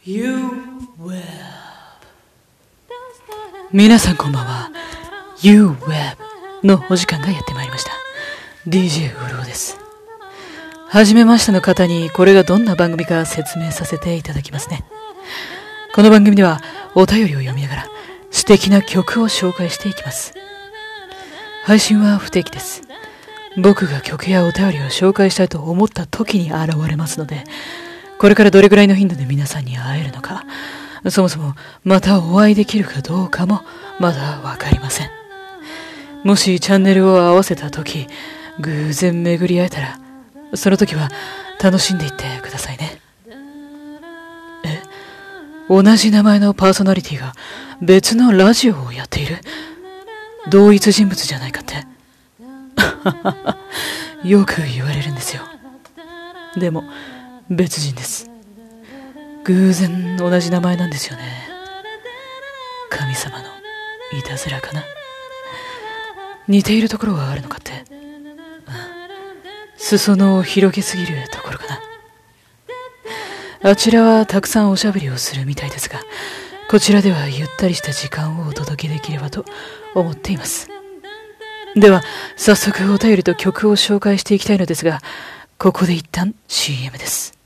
U-Web 皆さんこんばんは。 U-Web のお時間がやってまいりました。 DJ うるおです。はじめましての方にこれがどんな番組か説明させていただきますね。この番組ではお便りを読みながら素敵な曲を紹介していきます。配信は不定期です。僕が曲やお便りを紹介したいと思った時に現れますので、これからどれくらいの頻度で皆さんに会えるのか、そもそもまたお会いできるかどうかもまだわかりません。もしチャンネルを合わせた時、偶然巡り会えたら、その時は楽しんでいってくださいね。同じ名前のパーソナリティが別のラジオをやっている？同一人物じゃないかってよく言われるんですよ。でも別人です。偶然同じ名前なんですよね。神様のいたずらかな。似ているところがあるのかって、裾野を広げすぎるところかな。あちらはたくさんおしゃべりをするみたいですが、こちらではゆったりした時間をお届けできればと思っています。では早速お便りと曲を紹介していきたいのですが、ここで一旦 CM です。